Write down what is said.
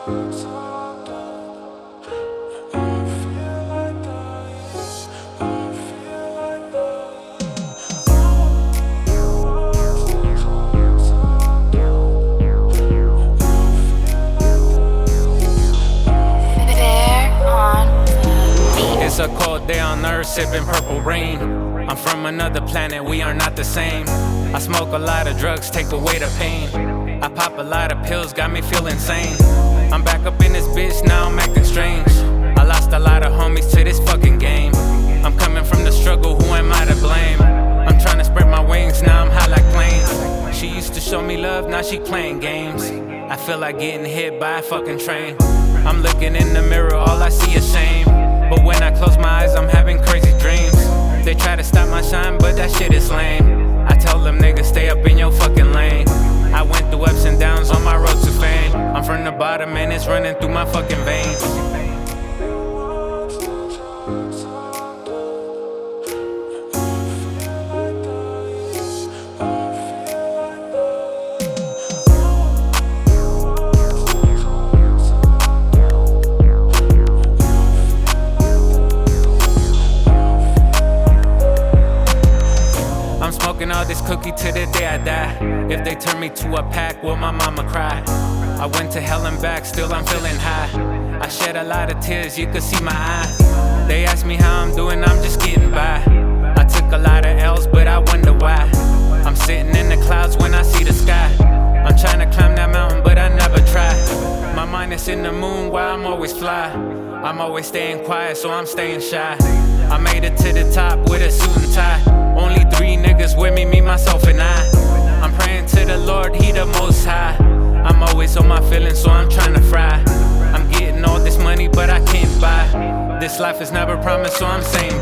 It's a cold day on Earth, sipping purple rain. I'm from another planet, we are not the same. I smoke a lot of drugs, take away the pain. I pop a lot of pills, got me feeling sane. I'm back up in this bitch, now I'm acting strange. I lost a lot of homies to this fucking game. I'm coming from the struggle, who am I to blame? I'm trying to spread my wings, now I'm high like planes. She used to show me love, now she playing games. I feel like getting hit by a fucking train. I'm looking in the mirror, all I see is shame. But when I close my eyes, I'm having crazy dreams. They try to stop my shine, but that shit is lame. I tell them niggas, stay up in your fucking lane. I went through ups and downs on my road to fame. I'm from the bottom and it's running through my fucking veins. Smoking all this cookie to the day I die. If they turn me to a pack, will my mama cry? I went to hell and back, still I'm feeling high. I shed a lot of tears, you could see my eyes. They ask me how I'm doing, I'm just getting by. I took a lot of L's, but I wonder why. I'm sitting in the clouds when I see the sky. I'm trying to climb that mountain, but I never try. My mind is in the moon, while I'm always fly. I'm always staying quiet, so I'm staying shy. I made it to the top with a suit and tie. Only 3 niggas with me, myself and I. I'm praying to the Lord, he the most high. I'm always on my feelings, so I'm trying to fry. I'm getting all this money, but I can't buy. This life is never promised, so I'm saying